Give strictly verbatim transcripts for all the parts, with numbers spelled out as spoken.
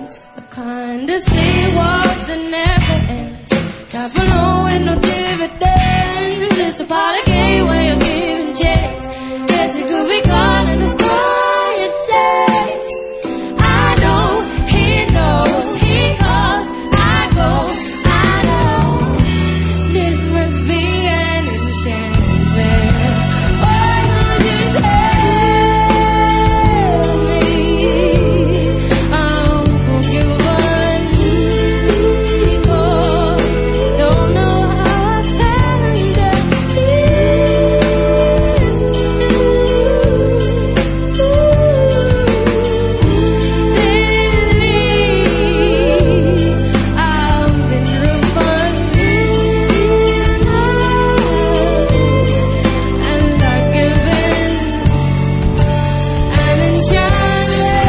It's the kind of sleepwalk that never ends. Time for no and no dividends. It's a part of game where you're giving chase. Guess it could be calling a quiet days. I know he knows, he calls, I go, I know. This must be an enchantment. Why don't you tell me I'm forgiven? Because don't know how I stand this. I've been refunded and I've given an enchantment.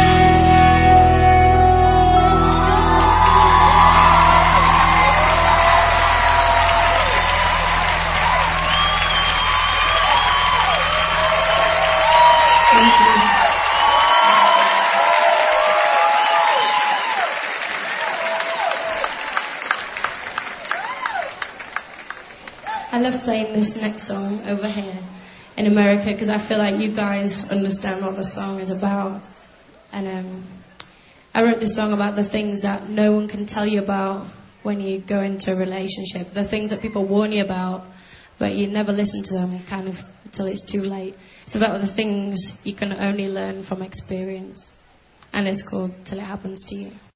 Thank you. I love playing this next song over here in America because I feel like you guys understand what the song is about. And um, I wrote this song about the things that no one can tell you about when you go into a relationship. The things that people warn you about, but you never listen to them kind of until it's too late. It's about the things you can only learn from experience. And it's called Till It Happens to You.